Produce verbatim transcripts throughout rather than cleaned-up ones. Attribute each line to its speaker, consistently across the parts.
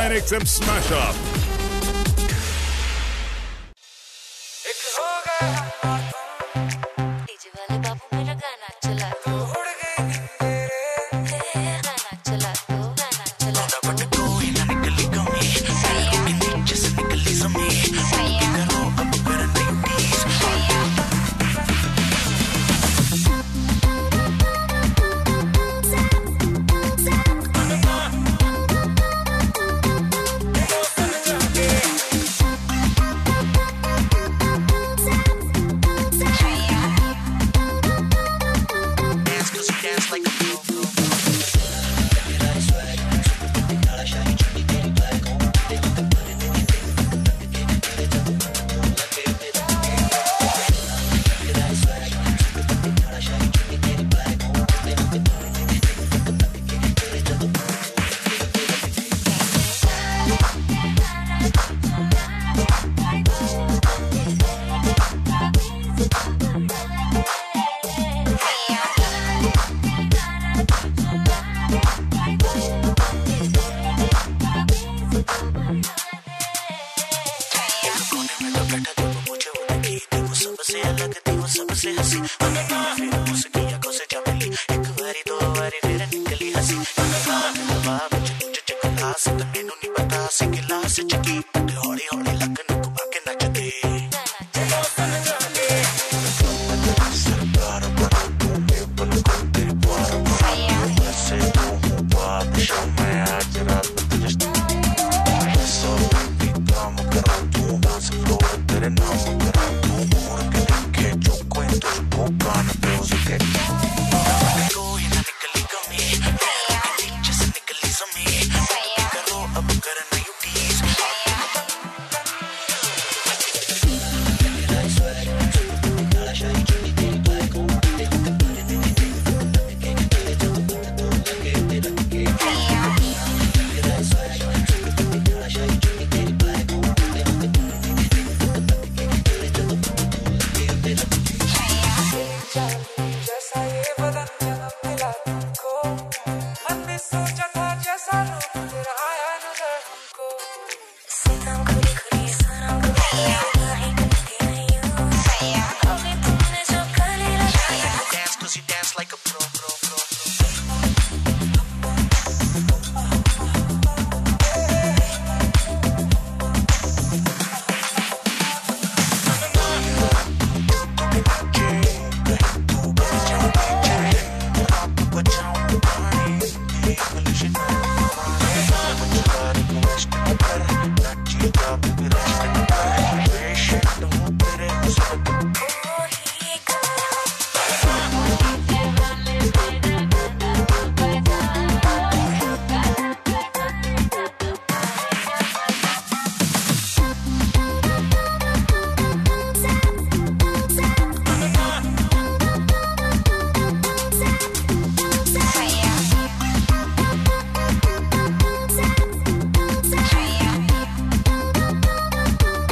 Speaker 1: nine X M Smash Up.
Speaker 2: DJ वाले बाबू मेरा गाना चला दो, उड़ गई तेरे गाना चला दो, गाना चला दो। बट कोई ना निकली कमी, नीचे से निकली जमीन, करो अब कर नई टीज। सबसे अलग थी वो सबसे हंसी, फिर उसकी आंखों से जा मिली, एक बारी दो बारी फिर निकली हंसी। तुझे चकला से तो मैनू नहीं पता से गिला से चकी, हौली हौली लगन को आके नचते। सरकार बना तूने पलकों तेरे पार पार, ऐसे तो हूँ बादशाह मैं आज रात तुझे सब भी काम करा तू, डांस फ्लोर तेरे नाम करा तू, कान पे उसके कोई ना निकली कमी, नीचे से निकली जमीन, करो अब कर नई टीज।
Speaker 3: जैसा ये बदन जन्म मिला तुमको, मन ने सोचा था जैसा रूप तेरा आया नजर हमको। सीताम खुली खुली साराम खुली नहीं करती नहीं हूँ, अभी तुमने जो कर लिया।
Speaker 2: Dance 'cause you dance like a pro, pro, pro, pro.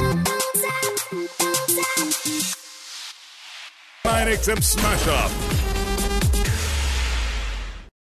Speaker 1: nine X M Smash Up.